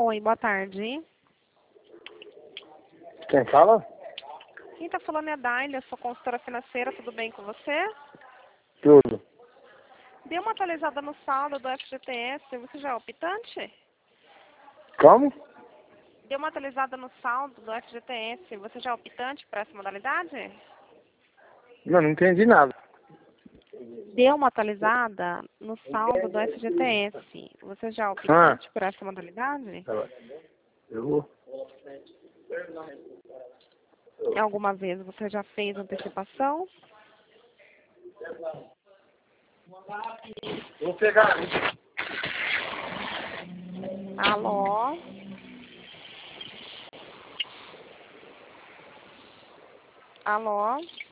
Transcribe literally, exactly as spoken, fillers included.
Oi, boa tarde. Quem fala? Quem tá falando é a Daile, eu sou consultora financeira, tudo bem com você? Tudo. Deu uma atualizada no saldo do F G T S, você já é optante? Como? Deu uma atualizada no saldo do F G T S, você já é optante para essa modalidade? Não, não entendi nada. Deu uma atualizada no saldo do F G T S, você já é Ah. optante por essa modalidade? Eu vou. Alguma vez você já fez antecipação? Vou pegar. Alô? Alô?